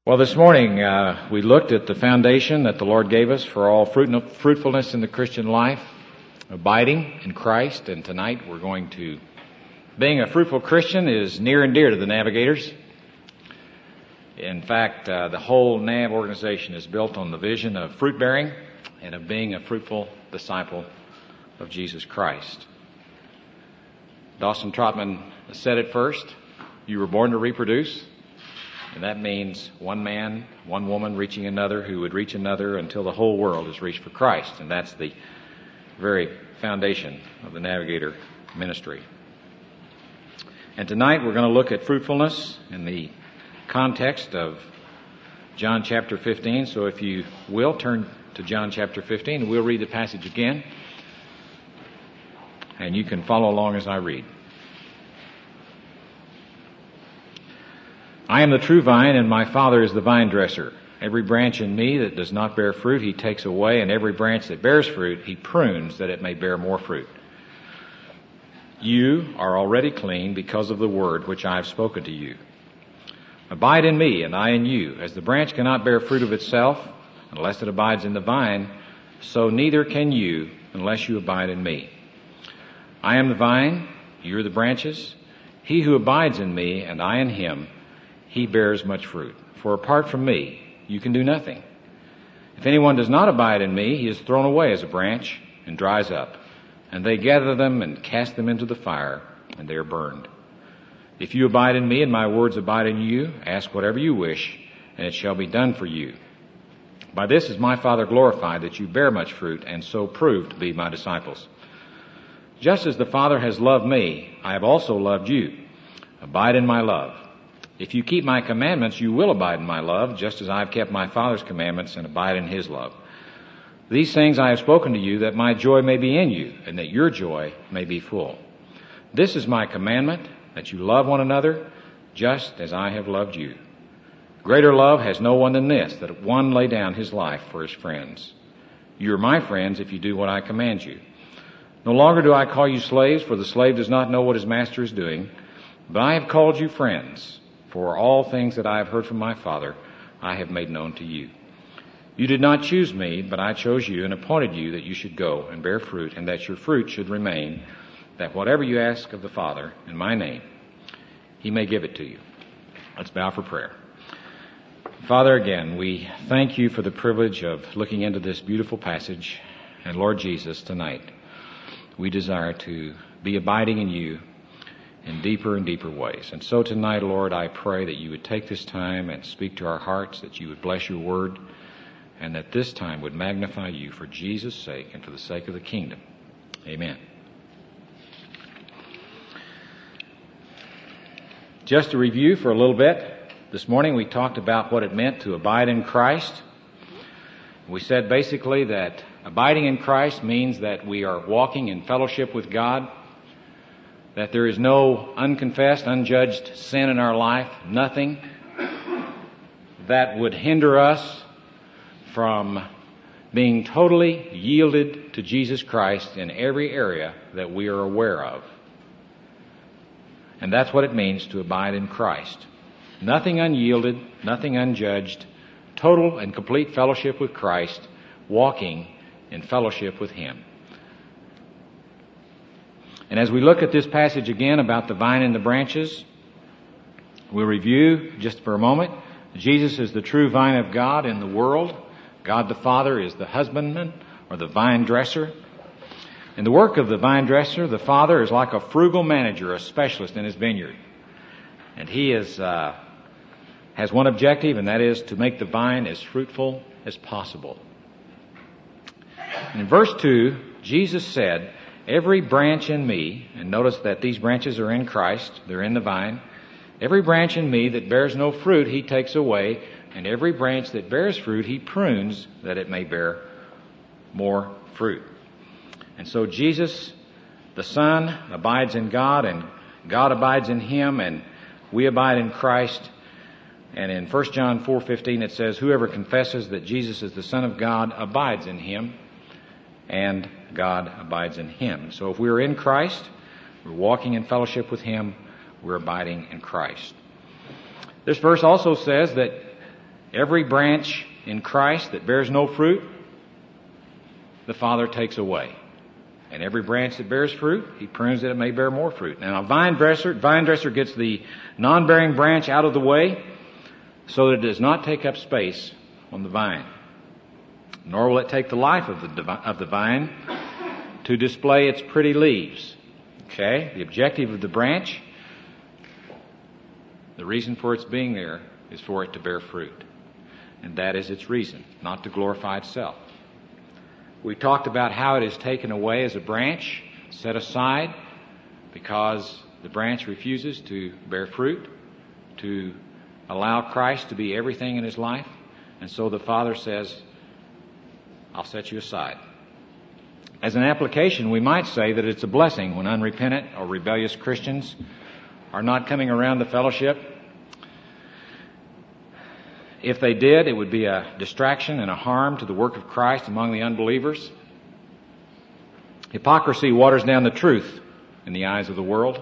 Well, this morning we looked at the foundation that the Lord gave us for all fruitfulness in the Christian life, abiding in Christ, and tonight we're going to, being a fruitful Christian is near and dear to the Navigators. In fact, the whole NAV organization is built on the vision of fruit bearing and of being a fruitful disciple of Jesus Christ. Dawson Trotman said it first, you were born to reproduce. And that means one man, one woman reaching another who would reach another until the whole world is reached for Christ. And that's the very foundation of the Navigator ministry. And tonight we're going to look at fruitfulness in the context of John chapter 15. So if you will, turn to John chapter 15 and we'll read the passage again. And you can follow along as I read. I am the true vine, and my Father is the vine dresser. Every branch in me that does not bear fruit, he takes away, and every branch that bears fruit, he prunes that it may bear more fruit. You are already clean because of the word which I have spoken to you. Abide in me, and I in you. As the branch cannot bear fruit of itself, unless it abides in the vine, so neither can you unless you abide in me. I am the vine, you are the branches. He who abides in me, and I in him, he bears much fruit. For apart from me, you can do nothing. If anyone does not abide in me, he is thrown away as a branch and dries up. And they gather them and cast them into the fire, and they are burned. If you abide in me and my words abide in you, ask whatever you wish, and it shall be done for you. By this is my Father glorified, that you bear much fruit, and so prove to be my disciples. Just as the Father has loved me, I have also loved you. Abide in my love. If you keep my commandments, you will abide in my love, just as I have kept my Father's commandments and abide in his love. These things I have spoken to you, that my joy may be in you, and that your joy may be full. This is my commandment, that you love one another, just as I have loved you. Greater love has no one than this, that one lay down his life for his friends. You are my friends if you do what I command you. No longer do I call you slaves, for the slave does not know what his master is doing, but I have called you friends. For all things that I have heard from my Father, I have made known to you. You did not choose me, but I chose you and appointed you that you should go and bear fruit, and that your fruit should remain, that whatever you ask of the Father in my name, he may give it to you. Let's bow for prayer. Father, again, we thank you for the privilege of looking into this beautiful passage. And Lord Jesus, tonight, we desire to be abiding in you in deeper and deeper ways. And so tonight, Lord, I pray that you would take this time and speak to our hearts, that you would bless your word, and that this time would magnify you for Jesus' sake and for the sake of the kingdom. Amen. Just to review for a little bit, this morning we talked about what it meant to abide in Christ. We said basically that abiding in Christ means that we are walking in fellowship with God, that there is no unconfessed, unjudged sin in our life, nothing that would hinder us from being totally yielded to Jesus Christ in every area that we are aware of. And that's what it means to abide in Christ. Nothing unyielded, nothing unjudged, total and complete fellowship with Christ, walking in fellowship with him. And as we look at this passage again about the vine and the branches, we'll review just for a moment. Jesus is the true vine of God in the world. God the Father is the husbandman or the vine dresser. And the work of the vine dresser, the Father, is like a frugal manager, a specialist in his vineyard. And he has one objective, and that is to make the vine as fruitful as possible. In verse 2, Jesus said, every branch in me, and notice that these branches are in Christ, they're in the vine. Every branch in me that bears no fruit, he takes away, and every branch that bears fruit, he prunes, that it may bear more fruit. And so Jesus, the Son, abides in God, and God abides in him, and we abide in Christ. And in 1 John 4:15 it says, whoever confesses that Jesus is the Son of God abides in him, and God abides in him. So if we're in Christ, we're walking in fellowship with him, we're abiding in Christ. This verse also says that Every branch in Christ that bears no fruit, the Father takes away. And every branch that bears fruit, He prunes that it may bear more fruit. Now a vine dresser gets the non-bearing branch out of the way so that it does not take up space on the vine. Nor will it take the life of the vine to display its pretty leaves. Okay? The objective of the branch, the reason for its being there, is for it to bear fruit. And that is its reason, not to glorify itself. We talked about how it is taken away as a branch, set aside, because the branch refuses to bear fruit, to allow Christ to be everything in his life. And so the Father says, I'll set you aside. As an application, we might say that it's a blessing when unrepentant or rebellious Christians are not coming around the fellowship. If they did, it would be a distraction and a harm to the work of Christ among the unbelievers. Hypocrisy waters down the truth in the eyes of the world.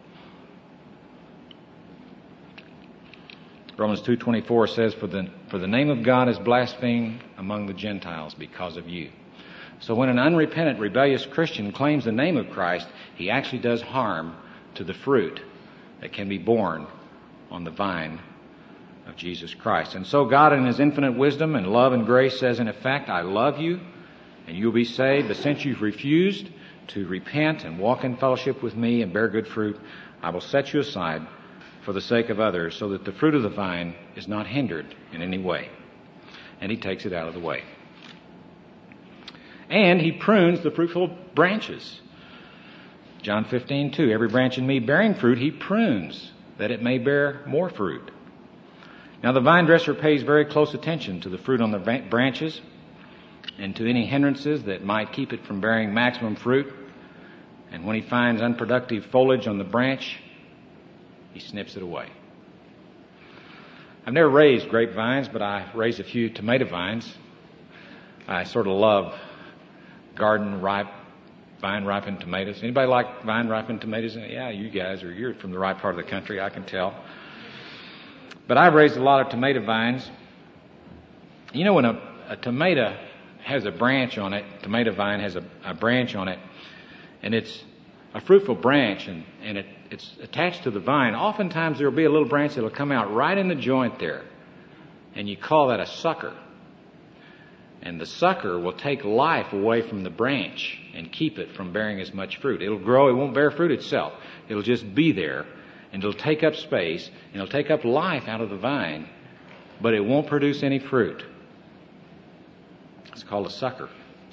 Romans 2:24 says, For the name of God is blasphemed among the Gentiles because of you. So when an unrepentant, rebellious Christian claims the name of Christ, he actually does harm to the fruit that can be borne on the vine of Jesus Christ. And so God in His infinite wisdom and love and grace says, in effect, I love you and you'll be saved, but since you've refused to repent and walk in fellowship with me and bear good fruit, I will set you aside for the sake of others so that the fruit of the vine is not hindered in any way. And He takes it out of the way. And He prunes the fruitful branches. John 15:2, every branch in me bearing fruit, He prunes that it may bear more fruit. Now the vine dresser pays very close attention to the fruit on the branches and to any hindrances that might keep it from bearing maximum fruit. And when he finds unproductive foliage on the branch, he snips it away. I've never raised grapevines, but I raised a few tomato vines. I sort of love vine-ripened tomatoes. Anybody like vine-ripened tomatoes? Yeah, you're from the right part of the country, I can tell. But I've raised a lot of tomato vines. You know, when a tomato has a branch on it, tomato vine has a branch on it, and it's a fruitful branch, and it's attached to the vine, oftentimes there will be a little branch that will come out right in the joint there, and you call that a sucker. And the sucker will take life away from the branch and keep it from bearing as much fruit. It'll grow, it won't bear fruit itself. It'll just be there, and it'll take up space, and it'll take up life out of the vine, but it won't produce any fruit. It's called a sucker.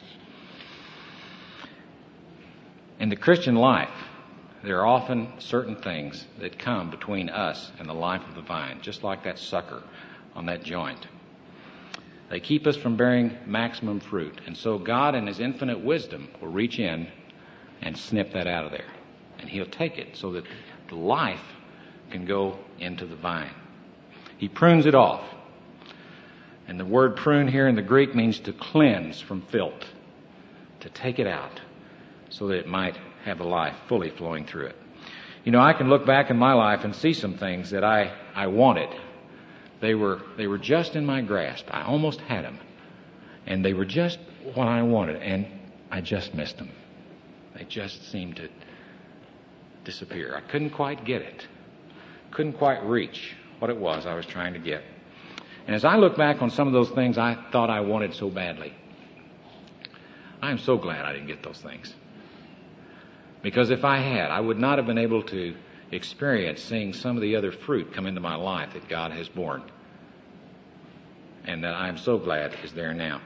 In the Christian life, there are often certain things that come between us and the life of the vine, just like that sucker on that joint. They keep us from bearing maximum fruit. And so God in His infinite wisdom will reach in and snip that out of there. And He'll take it so that the life can go into the vine. He prunes it off. And the word prune here in the Greek means to cleanse from filth, to take it out so that it might have a life fully flowing through it. You know, I can look back in my life and see some things that I wanted. They were just in my grasp. I almost had them. And they were just what I wanted, and I just missed them. They just seemed to disappear. I couldn't quite get it. Couldn't quite reach what it was I was trying to get. And as I look back on some of those things I thought I wanted so badly, I am so glad I didn't get those things. Because if I had, I would not have been able to experience seeing some of the other fruit come into my life that God has borne. And that I am so glad is there now.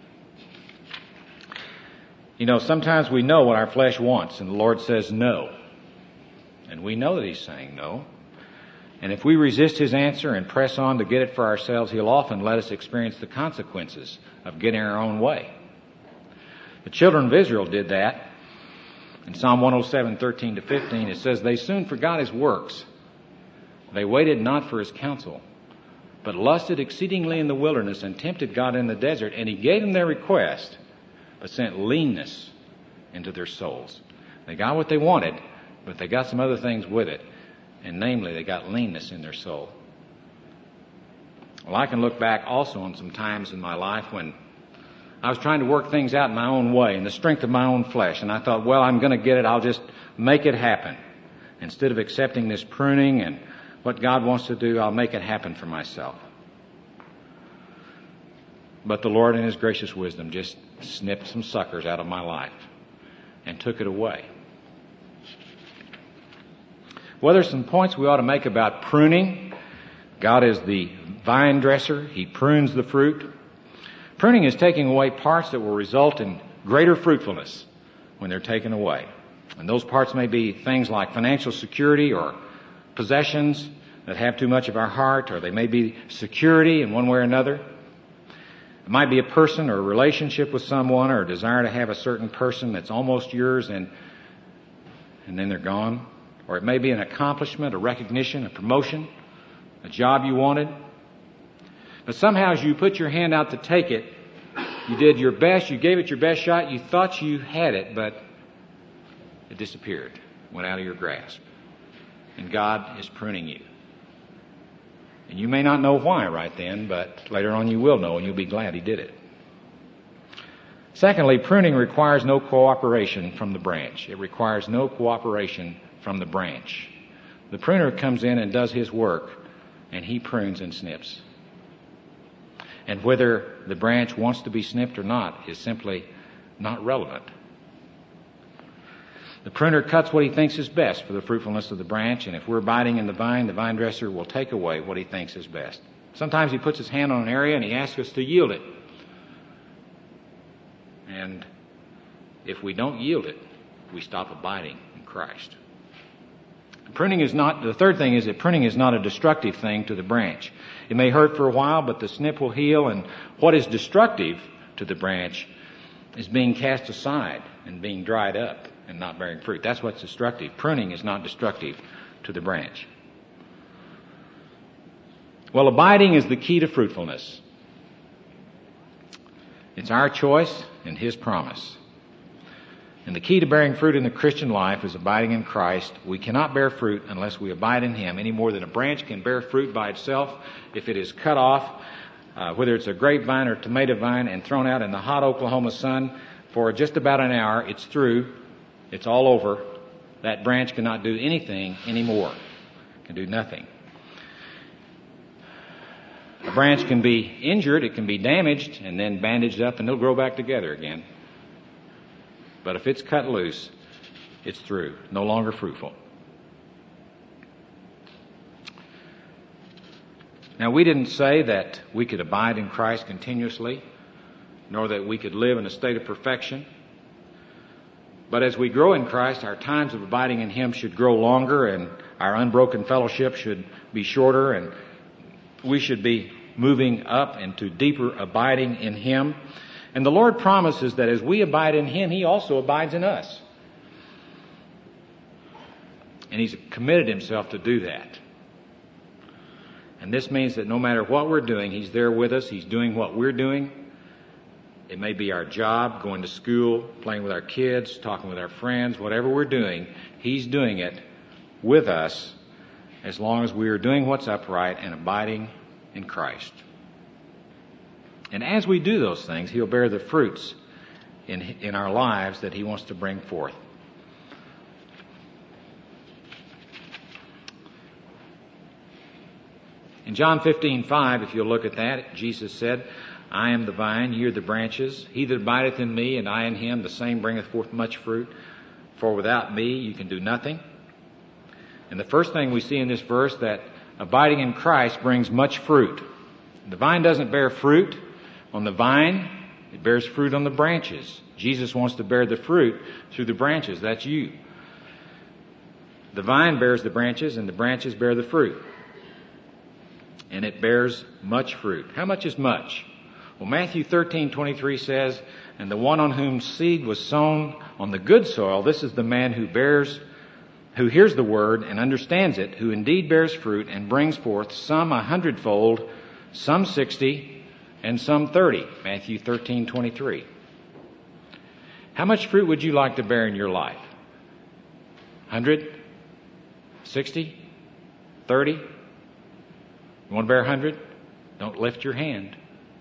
You know, sometimes we know what our flesh wants, and the Lord says no. And we know that He's saying no. And if we resist His answer and press on to get it for ourselves, He'll often let us experience the consequences of getting our own way. The children of Israel did that. In Psalm 107:13-15, it says, They soon forgot His works. They waited not for His counsel, but lusted exceedingly in the wilderness and tempted God in the desert. And He gave them their request, but sent leanness into their souls. They got what they wanted, but they got some other things with it. And namely, they got leanness in their soul. Well, I can look back also on some times in my life when I was trying to work things out in my own way, in the strength of my own flesh. And I thought, well, I'm going to get it. I'll just make it happen. Instead of accepting this pruning and what God wants to do, I'll make it happen for myself. But the Lord in His gracious wisdom just snipped some suckers out of my life and took it away. Well, there's some points we ought to make about pruning. God is the vine dresser. He prunes the fruit. Pruning is taking away parts that will result in greater fruitfulness when they're taken away. And those parts may be things like financial security or possessions that have too much of our heart, or they may be security in one way or another. It might be a person or a relationship with someone, or a desire to have a certain person that's almost yours and then they're gone. Or it may be an accomplishment, a recognition, a promotion, a job you wanted. But somehow as you put your hand out to take it, you did your best, you gave it your best shot, you thought you had it, but it disappeared, went out of your grasp. And God is pruning you. And you may not know why right then, but later on you will know, and you'll be glad He did it. Secondly, pruning requires no cooperation from the branch. It requires no cooperation from the branch. The pruner comes in and does his work, and he prunes and snips. And whether the branch wants to be snipped or not is simply not relevant. The pruner cuts what he thinks is best for the fruitfulness of the branch, and if we're abiding in the vine dresser will take away what He thinks is best. Sometimes He puts His hand on an area and He asks us to yield it. And if we don't yield it, we stop abiding in Christ. The third thing is that pruning is not a destructive thing to the branch. It may hurt for a while, but the snip will heal, and what is destructive to the branch is being cast aside and being dried up and not bearing fruit. That's what's destructive. Pruning is not destructive to the branch. Well, abiding is the key to fruitfulness. It's our choice and His promise. And the key to bearing fruit in the Christian life is abiding in Christ. We cannot bear fruit unless we abide in Him, any more than a branch can bear fruit by itself if it is cut off, whether it's a grapevine or tomato vine, and thrown out in the hot Oklahoma sun for just about an hour. It's through. It's all over. That branch cannot do anything anymore. It can do nothing. A branch can be injured, it can be damaged, and then bandaged up, and it'll grow back together again. But if it's cut loose, it's through, no longer fruitful. Now, we didn't say that we could abide in Christ continuously, nor that we could live in a state of perfection. But as we grow in Christ, our times of abiding in Him should grow longer, and our unbroken fellowship should be shorter, and we should be moving up into deeper abiding in Him. And the Lord promises that as we abide in Him, He also abides in us. And He's committed Himself to do that. And this means that no matter what we're doing, He's there with us. He's doing what we're doing. It may be our job, going to school, playing with our kids, talking with our friends, whatever we're doing, He's doing it with us as long as we are doing what's upright and abiding in Christ. And as we do those things, He'll bear the fruits in our lives that He wants to bring forth. In John 15:5, if you'll look at that, Jesus said, I am the vine, ye are the branches. He that abideth in me, and I in him, the same bringeth forth much fruit. For without me you can do nothing. And the first thing we see in this verse, that abiding in Christ brings much fruit. The vine doesn't bear fruit on the vine, it bears fruit on the branches. Jesus wants to bear the fruit through the branches. That's you. The vine bears the branches, and the branches bear the fruit. And it bears much fruit. How much is much? Well, Matthew 13:23 says, and the one on whom seed was sown on the good soil, this is the man who hears the word and understands it, who indeed bears fruit and brings forth some 100-fold, some 60, and some 30. Matthew 13:23. How much fruit would you like to bear in your life? 100? 60? 30? You want to bear 100? Don't lift your hand.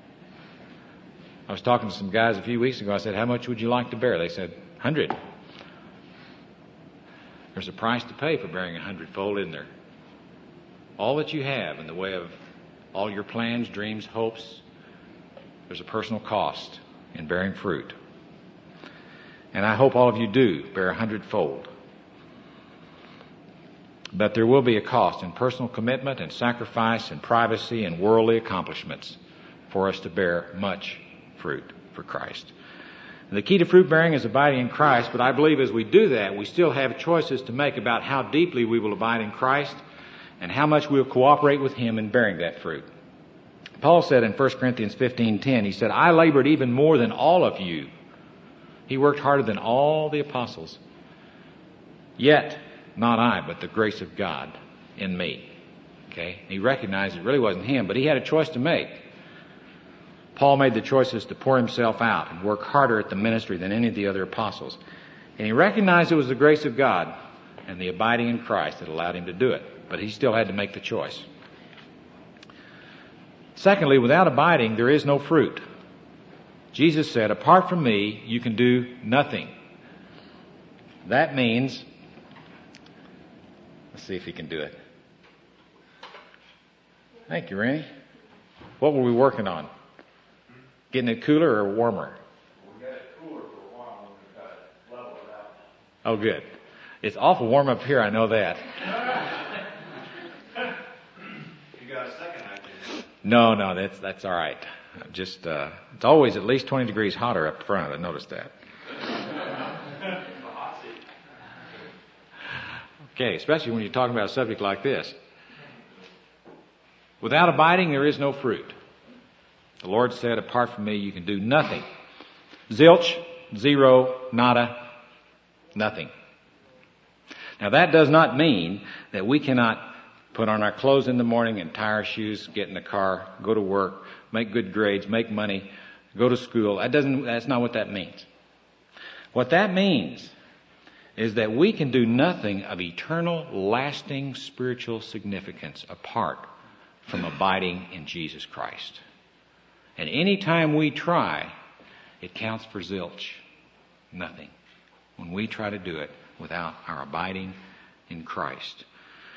I was talking to some guys a few weeks ago. I said, how much would you like to bear? They said, 100. There's a price to pay for bearing 100-fold, isn't there? All that you have in the way of all your plans, dreams, hopes, there's a personal cost in bearing fruit. And I hope all of you do bear 100-fold. But there will be a cost in personal commitment and sacrifice and privacy and worldly accomplishments for us to bear much fruit for Christ. And the key to fruit bearing is abiding in Christ, but I believe as we do that, we still have choices to make about how deeply we will abide in Christ and how much we will cooperate with Him in bearing that fruit. Paul said in 1 Corinthians 15:10, he said, I labored even more than all of you. He worked harder than all the apostles. Yet, not I, but the grace of God in me. Okay? He recognized it really wasn't him, but he had a choice to make. Paul made the choices to pour himself out and work harder at the ministry than any of the other apostles. And he recognized it was the grace of God and the abiding in Christ that allowed him to do it. But he still had to make the choice. Secondly, without abiding, there is no fruit. Jesus said, apart from me, you can do nothing. That means, let's see if he can do it. Thank you, Rennie. What were we working on? Getting it cooler or warmer? We got it cooler for a while when we got it leveled out. Oh, good. It's awful warm up here, I know that. You got a second, I think. No, that's all right. Just it's always at least 20 degrees hotter up front. I noticed that. Okay, especially when you're talking about a subject like this. Without abiding, there is no fruit. The Lord said, apart from me, you can do nothing. Zilch, zero, nada, nothing. Now that does not mean that we cannot put on our clothes in the morning and tie our shoes, get in the car, go to work, make good grades, make money, go to school. That's not what that means. What that means is that we can do nothing of eternal, lasting spiritual significance apart from abiding in Jesus Christ. And any time we try, it counts for zilch. Nothing. When we try to do it without our abiding in Christ.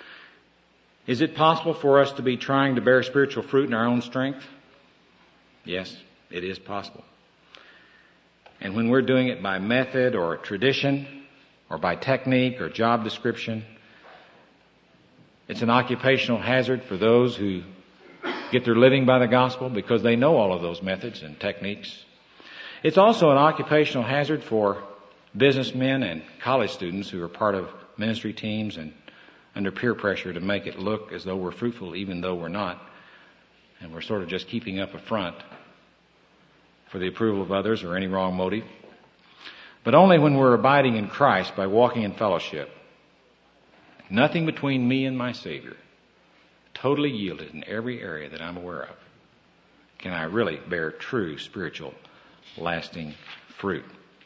Is it possible for us to be trying to bear spiritual fruit in our own strength? Yes, it is possible. And when we're doing it by method or tradition or by technique or job description, it's an occupational hazard for those who get their living by the gospel because they know all of those methods and techniques. It's also an occupational hazard for businessmen and college students who are part of ministry teams and under peer pressure to make it look as though we're fruitful even though we're not. And we're sort of just keeping up a front for the approval of others or any wrong motive. But only when we're abiding in Christ by walking in fellowship. Nothing between me and my Savior. Totally yielded in every area that I'm aware of. Can I really bear true spiritual lasting fruit?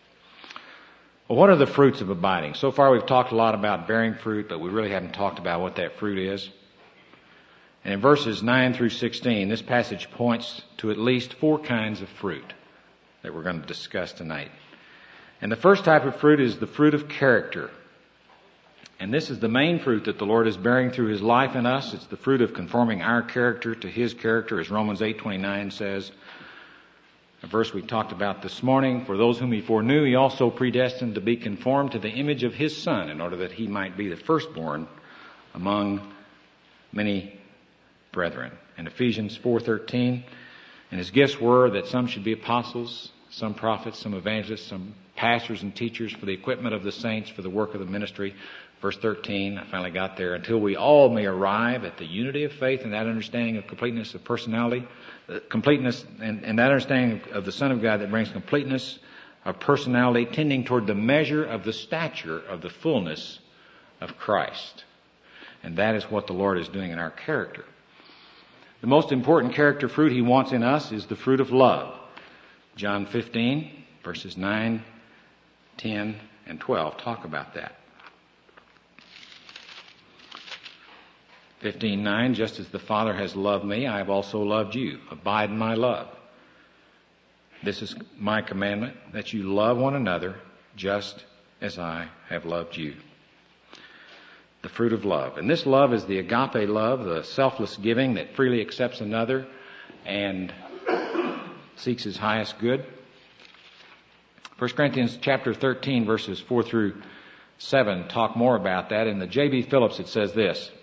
Well, what are the fruits of abiding? So far we've talked a lot about bearing fruit, but we really haven't talked about what that fruit is. And in verses 9 through 16, this passage points to at least 4 kinds of fruit that we're going to discuss tonight. And the first type of fruit is the fruit of character. And this is the main fruit that the Lord is bearing through His life in us. It's the fruit of conforming our character to His character, as Romans 8:29 says. A verse we talked about this morning. For those whom He foreknew, He also predestined to be conformed to the image of His Son, in order that He might be the firstborn among many brethren. In Ephesians 4:13, and His gifts were that some should be apostles, some prophets, some evangelists, some pastors and teachers for the equipment of the saints, for the work of the ministry. Verse 13, I finally got there. Until we all may arrive at the unity of faith and that understanding of completeness of personality, completeness and that understanding of the Son of God that brings completeness of personality, tending toward the measure of the stature of the fullness of Christ. And that is what the Lord is doing in our character. The most important character fruit He wants in us is the fruit of love. John 15, verses 9, 10, and 12 talk about that. 15:9, just as the Father has loved me, I have also loved you. Abide in my love. This is my commandment, that you love one another just as I have loved you. The fruit of love. And this love is the agape love, the selfless giving that freely accepts another and seeks his highest good. 1 Corinthians chapter 13, verses 4 through 7 talk more about that. In the J.B. Phillips it says this: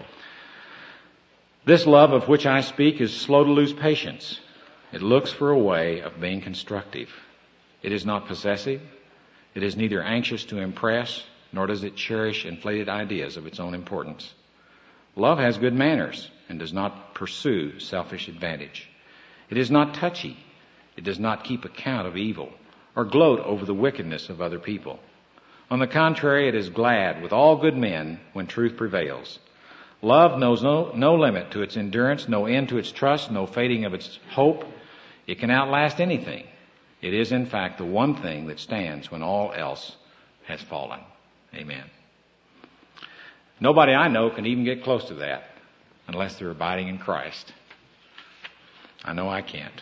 "This love of which I speak is slow to lose patience. It looks for a way of being constructive. It is not possessive. It is neither anxious to impress, nor does it cherish inflated ideas of its own importance. Love has good manners and does not pursue selfish advantage. It is not touchy. It does not keep account of evil or gloat over the wickedness of other people. On the contrary, it is glad with all good men when truth prevails. Love knows no limit to its endurance, no end to its trust, no fading of its hope. It can outlast anything. It is, in fact, the one thing that stands when all else has fallen." Amen. Nobody I know can even get close to that unless they're abiding in Christ. I know I can't.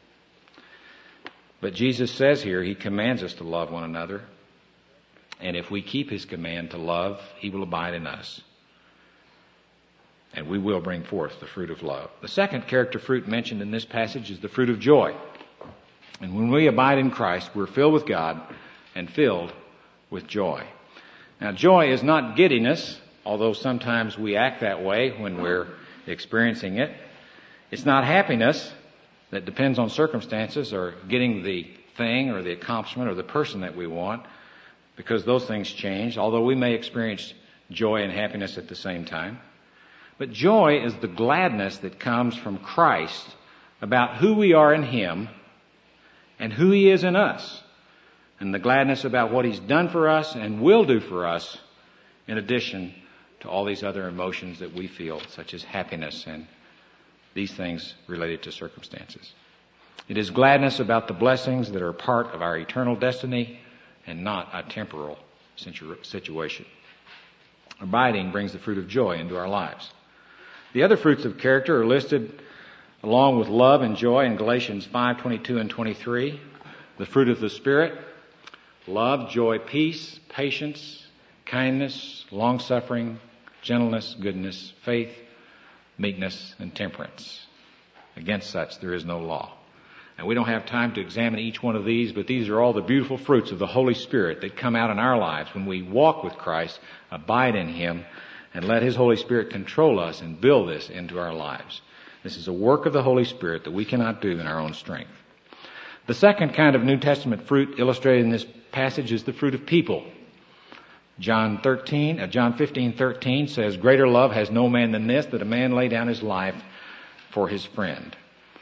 But Jesus says here, he commands us to love one another. And if we keep his command to love, he will abide in us. And we will bring forth the fruit of love. The second character fruit mentioned in this passage is the fruit of joy. And when we abide in Christ, we're filled with God and filled with joy. Now, joy is not giddiness, although sometimes we act that way when we're experiencing it. It's not happiness that depends on circumstances or getting the thing or the accomplishment or the person that we want, because those things change, although we may experience joy and happiness at the same time. But joy is the gladness that comes from Christ about who we are in him and who he is in us, and the gladness about what he's done for us and will do for us, in addition to all these other emotions that we feel, such as happiness and these things related to circumstances. It is gladness about the blessings that are part of our eternal destiny and not a temporal situation. Abiding brings the fruit of joy into our lives. The other fruits of character are listed along with love and joy in Galatians 5:22 and 23. The fruit of the Spirit: love, joy, peace, patience, kindness, long-suffering, gentleness, goodness, faith, meekness, and temperance. Against such there is no law. And we don't have time to examine each one of these, but these are all the beautiful fruits of the Holy Spirit that come out in our lives when we walk with Christ, abide in him, and let his Holy Spirit control us and build this into our lives. This is a work of the Holy Spirit that we cannot do in our own strength. The second kind of New Testament fruit illustrated in this passage is the fruit of people. John 15:13 says, "Greater love has no man than this, that a man lay down his life for his friend."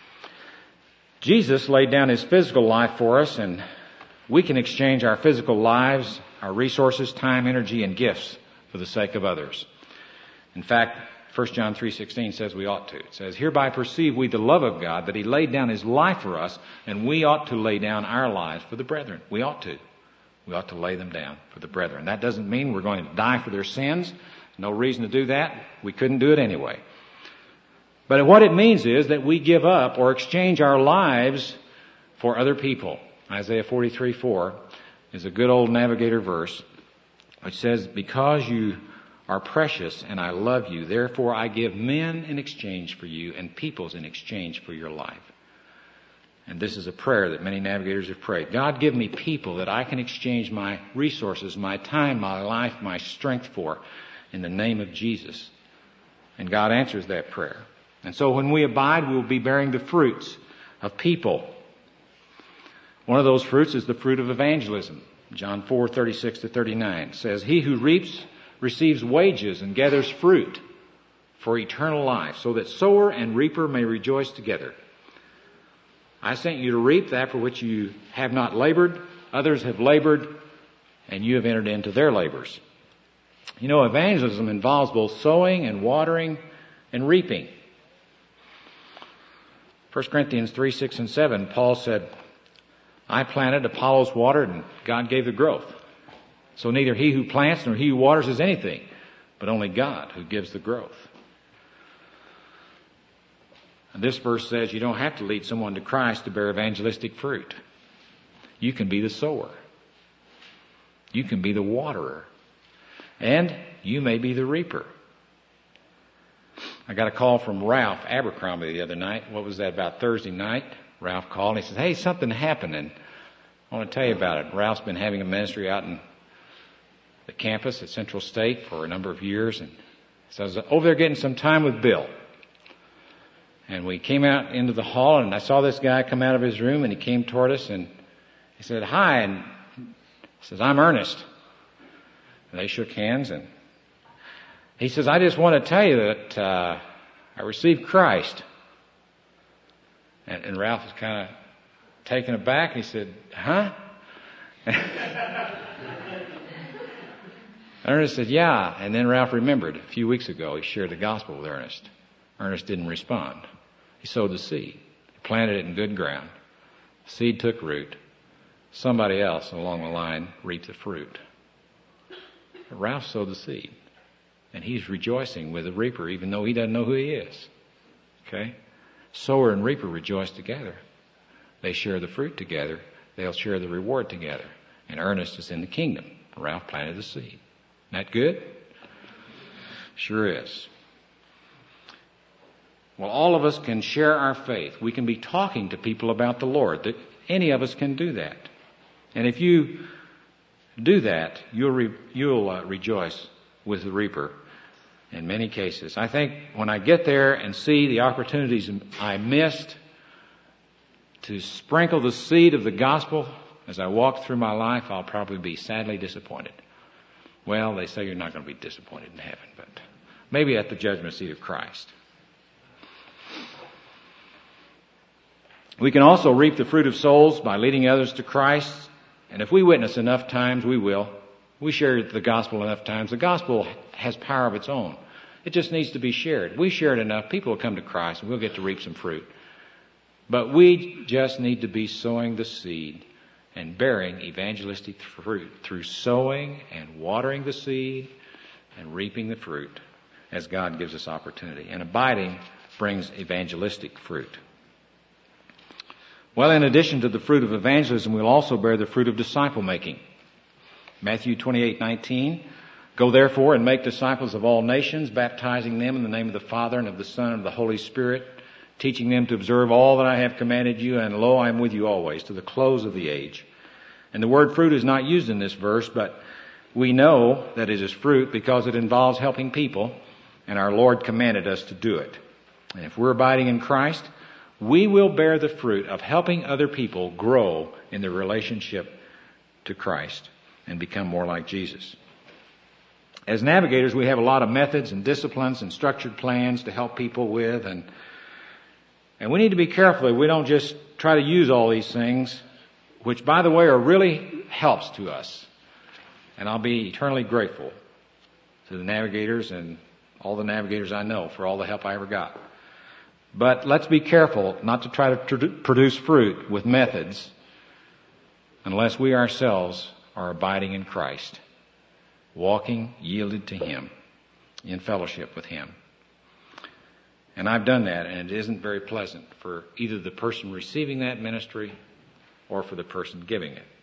Jesus laid down his physical life for us, and we can exchange our physical lives, our resources, time, energy, and gifts for the sake of others. In fact, 1 John 3:16 says we ought to. It says, "Hereby perceive we the love of God, that he laid down his life for us, and we ought to lay down our lives for the brethren." We ought to. We ought to lay them down for the brethren. That doesn't mean we're going to die for their sins. No reason to do that. We couldn't do it anyway. But what it means is that we give up or exchange our lives for other people. Isaiah 43:4 is a good old navigator verse, which says, "Because you are precious and I love you, therefore I give men in exchange for you and peoples in exchange for your life." And this is a prayer that many navigators have prayed. God, give me people that I can exchange my resources, my time, my life, my strength for, in the name of Jesus. And God answers that prayer. And so when we abide, we will be bearing the fruits of people. One of those fruits is the fruit of evangelism. John 4:36-39 says, "He who reaps receives wages and gathers fruit for eternal life, so that sower and reaper may rejoice together. I sent you to reap that for which you have not labored. Others have labored, and you have entered into their labors." You know, evangelism involves both sowing and watering and reaping. 1 Corinthians 3:6 and 7, Paul said, "I planted, Apollos watered, and God gave the growth. So neither he who plants nor he who waters is anything, but only God who gives the growth." And this verse says you don't have to lead someone to Christ to bear evangelistic fruit. You can be the sower. You can be the waterer. And you may be the reaper. I got a call from Ralph Abercrombie the other night. What was that, about Thursday night? Ralph called and he says, hey, something happened and I want to tell you about it. Ralph's been having a ministry out in the campus at Central State for a number of years. And so I was over there getting some time with Bill. And we came out into the hall and I saw this guy come out of his room and he came toward us and he said, hi. And he says, I'm Ernest. And they shook hands and he says, I just want to tell you that I received Christ. And Ralph was kind of taken aback. He said, huh? Ernest said, yeah. And then Ralph remembered a few weeks ago he shared the gospel with Ernest. Ernest didn't respond. He sowed the seed. He planted it in good ground. The seed took root. Somebody else along the line reaped the fruit. But Ralph sowed the seed. And he's rejoicing with the reaper even though he doesn't know who he is. Okay? Sower and reaper rejoice together. They share the fruit together. They'll share the reward together. And Ernest is in the kingdom. Ralph planted the seed. Isn't that good? Sure is. Well, all of us can share our faith. We can be talking to people about the Lord. That any of us can do that. And if you do that, you'll rejoice with the reaper in many cases. I think when I get there and see the opportunities I missed to sprinkle the seed of the gospel as I walk through my life, I'll probably be sadly disappointed. Well, they say you're not going to be disappointed in heaven, but maybe at the judgment seat of Christ. We can also reap the fruit of souls by leading others to Christ. And if we witness enough times, we will. We share the gospel enough times. The gospel has power of its own. It just needs to be shared. We share it enough, people will come to Christ and we'll get to reap some fruit. But we just need to be sowing the seed and bearing evangelistic fruit through sowing and watering the seed and reaping the fruit as God gives us opportunity. And abiding brings evangelistic fruit. Well, in addition to the fruit of evangelism, we'll also bear the fruit of disciple making. Matthew 28:19, go therefore and make disciples of all nations, baptizing them in the name of the Father and of the Son and of the Holy Spirit, teaching them to observe all that I have commanded you, and lo, I am with you always to the close of the age. And the word fruit is not used in this verse, but we know that it is fruit because it involves helping people, and our Lord commanded us to do it. And if we're abiding in Christ, we will bear the fruit of helping other people grow in their relationship to Christ and become more like Jesus. As navigators, we have a lot of methods and disciplines and structured plans to help people with, and we need to be careful that we don't just try to use all these things, which, by the way, are really helps to us. And I'll be eternally grateful to the navigators and all the navigators I know for all the help I ever got. But let's be careful not to try to produce fruit with methods unless we ourselves are abiding in Christ, walking yielded to Him, in fellowship with Him. And I've done that, and it isn't very pleasant for either the person receiving that ministry or for the person giving it.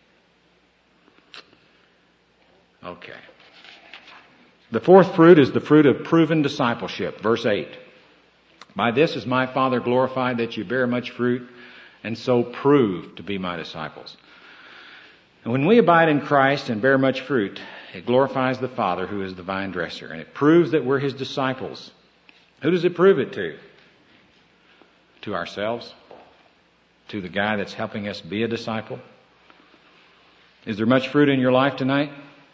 Okay. The fourth fruit is the fruit of proven discipleship. Verse 8. By this is my Father glorified, that you bear much fruit, and so prove to be my disciples. And when we abide in Christ and bear much fruit, it glorifies the Father who is the vine dresser, and it proves that we're His disciples. Who does it prove it to? To ourselves? To the guy that's helping us be a disciple? Is there much fruit in your life tonight?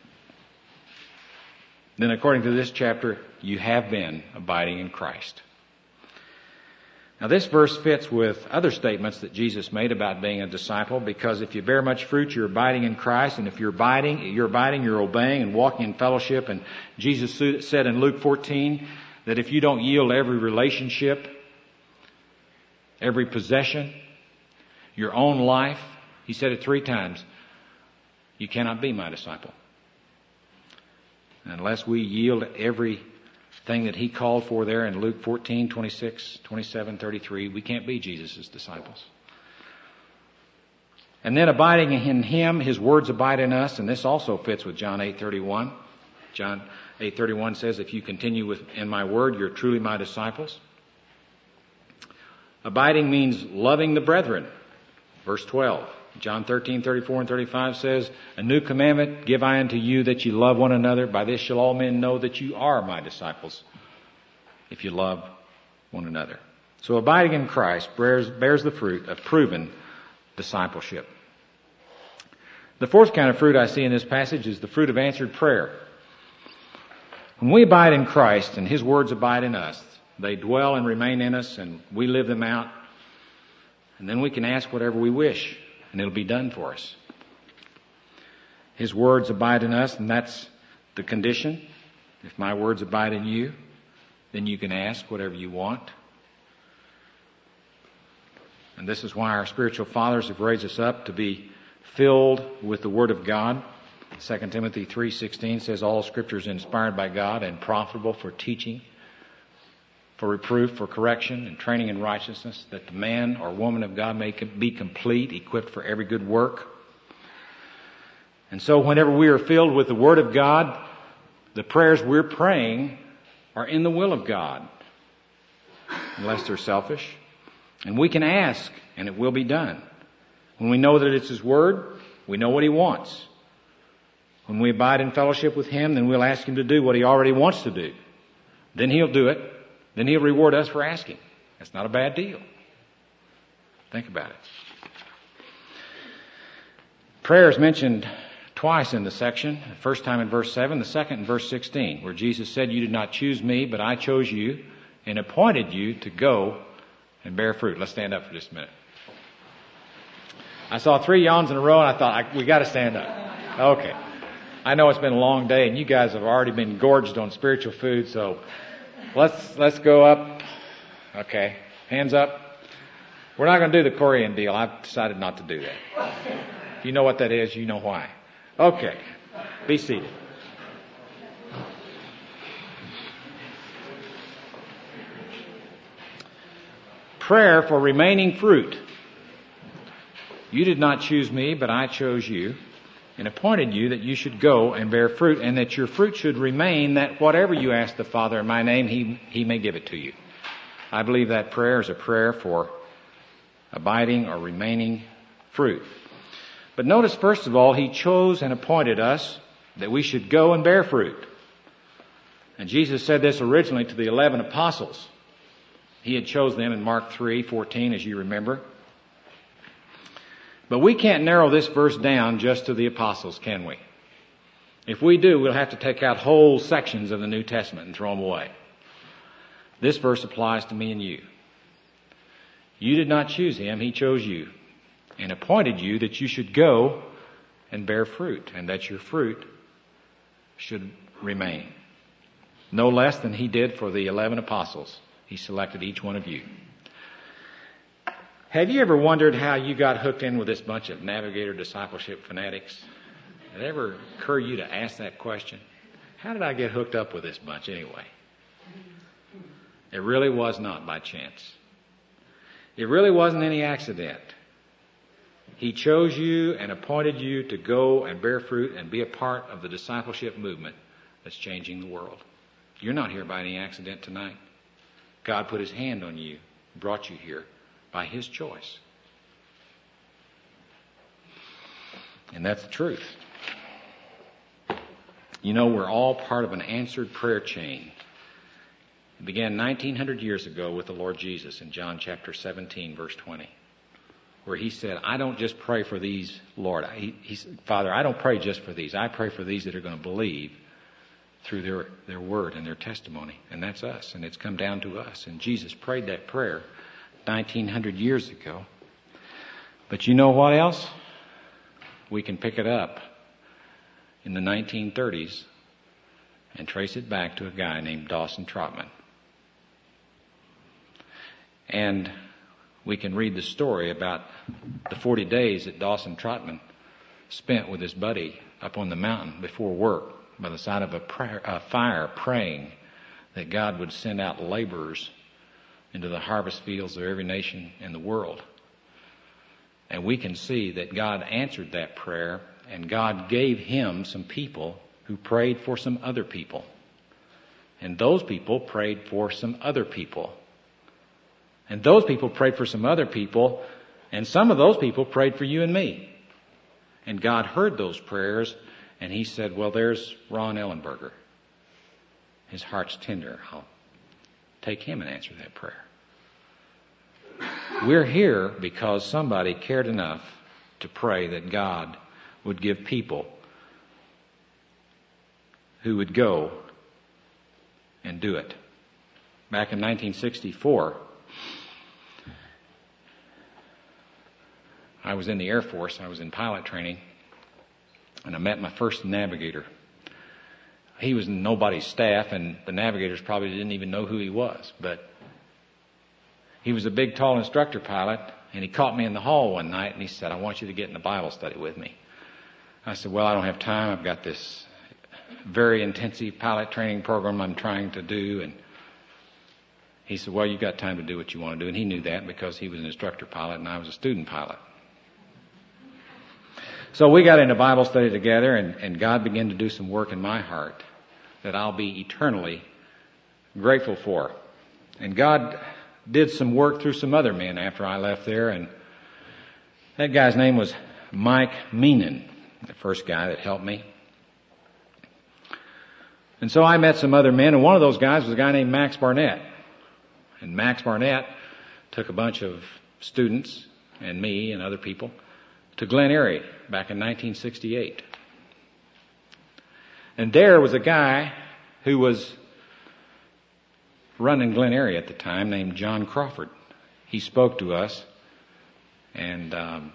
Then according to this chapter, you have been abiding in Christ. Now this verse fits with other statements that Jesus made about being a disciple, because if you bear much fruit, you're abiding in Christ, and if you're abiding, you're obeying and walking in fellowship. And Jesus said in Luke 14 that if you don't yield every relationship, every possession, your own life, He said it 3 times, you cannot be my disciple. Unless we yield every thing that he called for there in Luke 14, 26, 27, 33. We can't be Jesus' disciples. And then abiding in him, his words abide in us, and this also fits with John 8:31. John 8:31 says, if you continue in my word, you're truly my disciples. Abiding means loving the brethren. Verse 12. John 13:34 and 35 says, a new commandment give I unto you, that you love one another. By this shall all men know that you are my disciples, if you love one another. So abiding in Christ bears the fruit of proven discipleship. The fourth kind of fruit I see in this passage is the fruit of answered prayer. When we abide in Christ and his words abide in us, they dwell and remain in us, and we live them out, and then we can ask whatever we wish, and it'll be done for us. His words abide in us, and that's the condition. If my words abide in you, then you can ask whatever you want. And this is why our spiritual fathers have raised us up to be filled with the Word of God. 2 Timothy 3:16 says all Scripture is inspired by God and profitable for teaching, for reproof, for correction, and training in righteousness, that the man or woman of God may be complete, equipped for every good work. And so whenever we are filled with the Word of God, the prayers we're praying are in the will of God, unless they're selfish. And we can ask, and it will be done. When we know that it's his word, we know what he wants. When we abide in fellowship with him, then we'll ask him to do what he already wants to do. Then he'll do it. Then he'll reward us for asking. That's not a bad deal. Think about it. Prayer is mentioned twice in the section. The first time in verse 7, the second in verse 16, where Jesus said, you did not choose me, but I chose you and appointed you to go and bear fruit. Let's stand up for just a minute. I saw 3 yawns in a row, and I thought, we got to stand up. Okay. I know it's been a long day, and you guys have already been gorged on spiritual food, so let's go up. Okay. Hands up. We're not going to do the Korean deal. I've decided not to do that. If you know what that is, you know why. Okay. Be seated. Prayer for remaining fruit. You did not choose me, but I chose you and appointed you that you should go and bear fruit, and that your fruit should remain, that whatever you ask the Father in my name, he may give it to you. I believe that prayer is a prayer for abiding or remaining fruit. But notice, first of all, he chose and appointed us that we should go and bear fruit. And Jesus said this originally to the 11 apostles. He had chosen them in Mark 3:14, as you remember. But we can't narrow this verse down just to the apostles, can we? If we do, we'll have to take out whole sections of the New Testament and throw them away. This verse applies to me and you. You did not choose him, he chose you, and appointed you that you should go and bear fruit, and that your fruit should remain. No less than he did for the 11 apostles. He selected each one of you. Have you ever wondered how you got hooked in with this bunch of Navigator discipleship fanatics? Did it ever occur to you to ask that question? How did I get hooked up with this bunch anyway? It really was not by chance. It really wasn't any accident. He chose you and appointed you to go and bear fruit and be a part of the discipleship movement that's changing the world. You're not here by any accident tonight. God put his hand on you, brought you here by his choice. And that's the truth. You know, we're all part of an answered prayer chain. It began 1900 years ago with the Lord Jesus in John chapter 17, verse 20, where he said, I don't just pray for these, Lord. He said, Father, I don't pray just for these. I pray for these that are going to believe through their word and their testimony. And that's us. And it's come down to us. And Jesus prayed that prayer 1900 years ago. But you know what else? We can pick it up in the 1930s and trace it back to a guy named Dawson Trotman. And we can read the story about the 40 days that Dawson Trotman spent with his buddy up on the mountain before work by the side of a fire praying that God would send out laborers into the harvest fields of every nation in the world. And we can see that God answered that prayer, and God gave him some people who prayed for some other people. And those people prayed for some other people. And those people prayed for some other people, and some of those people prayed for you and me. And God heard those prayers, and he said, well, there's Ron Ellenberger. His heart's tender. I'll take him and answer that prayer. We're here because somebody cared enough to pray that God would give people who would go and do it. Back in 1964, I was in the Air Force. I was in pilot training, and I met my first navigator. He was in nobody's staff, and the navigators probably didn't even know who he was. But he was a big, tall instructor pilot, and he caught me in the hall one night, and he said, I want you to get in the Bible study with me. I said, well, I don't have time. I've got this very intensive pilot training program I'm trying to do. And he said, well, you've got time to do what you want to do. And he knew that because he was an instructor pilot, and I was a student pilot. So we got into Bible study together, and God began to do some work in my heart that I'll be eternally grateful for. And God did some work through some other men after I left there, and that guy's name was Mike Meenan, the first guy that helped me. And so I met some other men, and one of those guys was a guy named Max Barnett. And Max Barnett took a bunch of students and me and other people to Glen Eyrie back in 1968. And there was a guy who was running Glen Eyrie at the time named John Crawford. He spoke to us, and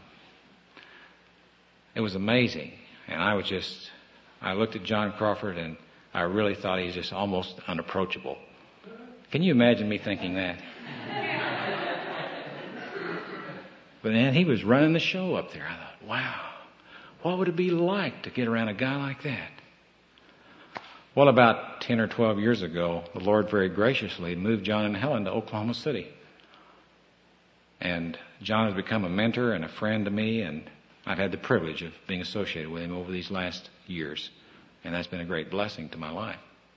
it was amazing. And I looked at John Crawford, and I really thought he was just almost unapproachable. Can you imagine me thinking that? But then he was running the show up there. I thought, wow, what would it be like to get around a guy like that? Well, about 10 or 12 years ago, the Lord very graciously moved John and Helen to Oklahoma City. And John has become a mentor and a friend to me, and I've had the privilege of being associated with him over these last years. And that's been a great blessing to my life.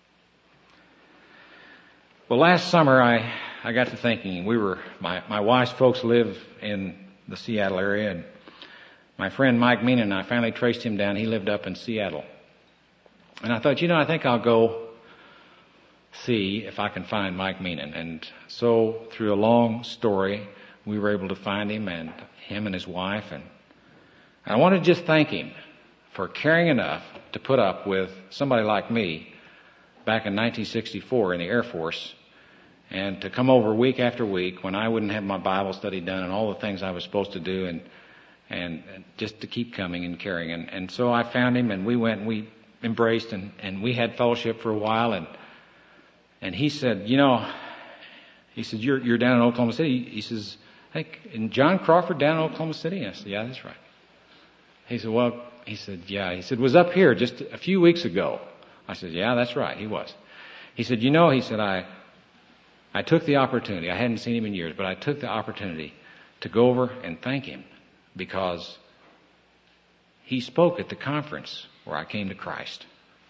Well, last summer I got to thinking, my wife's folks live in the Seattle area, and my friend Mike Meenan and I finally traced him down. He lived up in Seattle. And I thought, I think I'll go see if I can find Mike Meenan. And so through a long story, we were able to find him and his wife. And I want to just thank him for caring enough to put up with somebody like me back in 1964 in the Air Force, and to come over week after week when I wouldn't have my Bible study done and all the things I was supposed to do, and just to keep coming and caring. And so I found him, and we went and we embraced, and we had fellowship for a while, and he said, you're down in Oklahoma City. He says, hey, and John Crawford down in Oklahoma City? And I said, yeah, that's right. He said, yeah. He said, was up here just a few weeks ago. I said, yeah, that's right. He was. He said, he said, I took the opportunity. I hadn't seen him in years, but I took the opportunity to go over and thank him because he spoke at the conference where I came to Christ.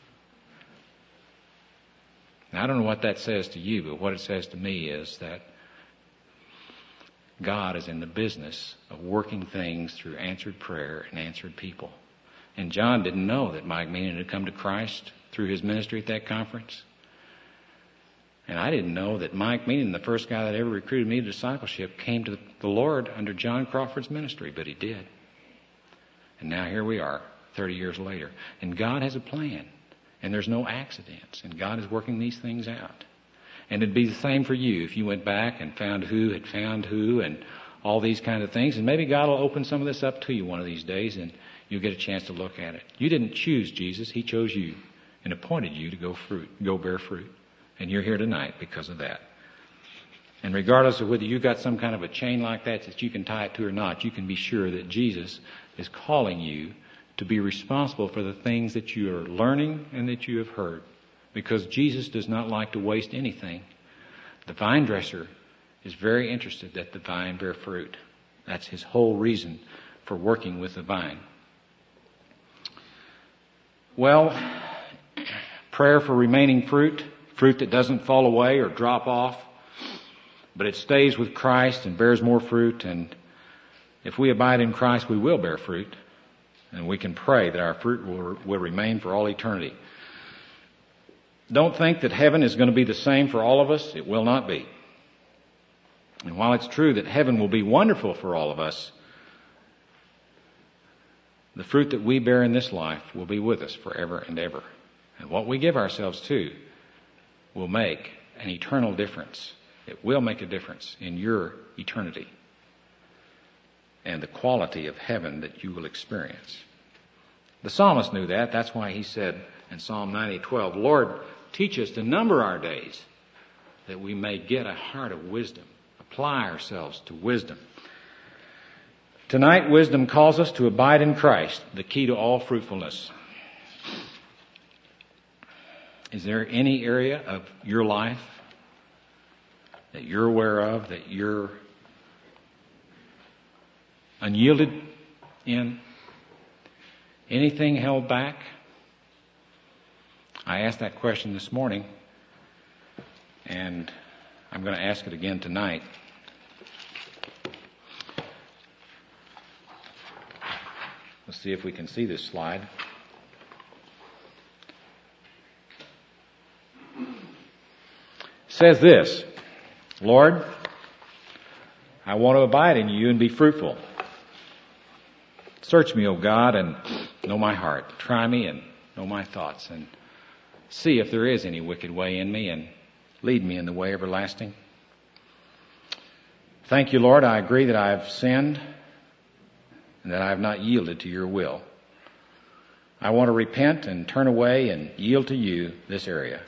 Now, I don't know what that says to you, but what it says to me is that God is in the business of working things through answered prayer and answered people. And John didn't know that Mike Meenan had come to Christ through his ministry at that conference. And I didn't know that Mike Meenan, the first guy that ever recruited me to discipleship, came to the Lord under John Crawford's ministry, but he did. And now here we are, 30 years later. And God has a plan, and there's no accidents, and God is working these things out. And it'd be the same for you if you went back and found who had found who and all these kind of things. And maybe God will open some of this up to you one of these days, and you'll get a chance to look at it. You didn't choose Jesus. He chose you and appointed you to go bear fruit. And you're here tonight because of that. And regardless of whether you got some kind of a chain like that you can tie it to or not, you can be sure that Jesus is calling you to be responsible for the things that you are learning and that you have heard. because Jesus does not like to waste anything. The vine dresser is very interested that the vine bear fruit. That's his whole reason for working with the vine. Well, prayer for remaining fruit that doesn't fall away or drop off, but it stays with Christ and bears more fruit. And if we abide in Christ, we will bear fruit. And we can pray that our fruit will remain for all eternity. Don't think that heaven is going to be the same for all of us. It will not be. And while it's true that heaven will be wonderful for all of us, the fruit that we bear in this life will be with us forever and ever. And what we give ourselves to will make an eternal difference. It will make a difference in your eternity and the quality of heaven that you will experience. The psalmist knew that. That's why he said in Psalm 90:12, Lord, teach us to number our days that we may get a heart of wisdom. Apply ourselves to wisdom. Tonight, wisdom calls us to abide in Christ, the key to all fruitfulness. Is there any area of your life that you're aware of, that you're unyielded in? Anything held back? I asked that question this morning, and I'm going to ask it again tonight. Let's see if we can see this slide. It says this, Lord, I want to abide in you and be fruitful. Search me, O God, and know my heart. Try me and know my thoughts, and see if there is any wicked way in me, and lead me in the way everlasting. Thank you, Lord. I agree that I have sinned and that I have not yielded to your will. I want to repent and turn away and yield to you this area.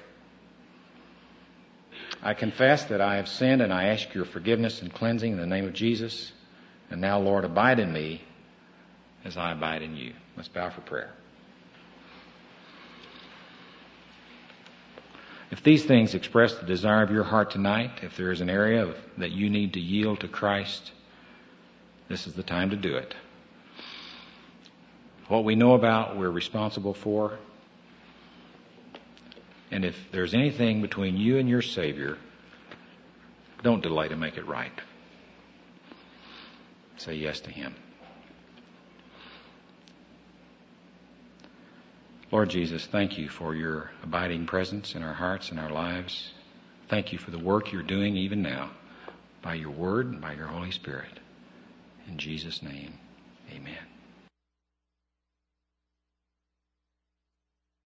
I confess that I have sinned, and I ask your forgiveness and cleansing in the name of Jesus. And now, Lord, abide in me as I abide in you. Let's bow for prayer. If these things express the desire of your heart tonight, if there is an area that you need to yield to Christ, this is the time to do it. What we know about, we're responsible for. And if there's anything between you and your Savior, don't delay to make it right. Say yes to Him. Lord Jesus, thank you for your abiding presence in our hearts and our lives. Thank you for the work you're doing even now by your Word and by your Holy Spirit. In Jesus' name, amen.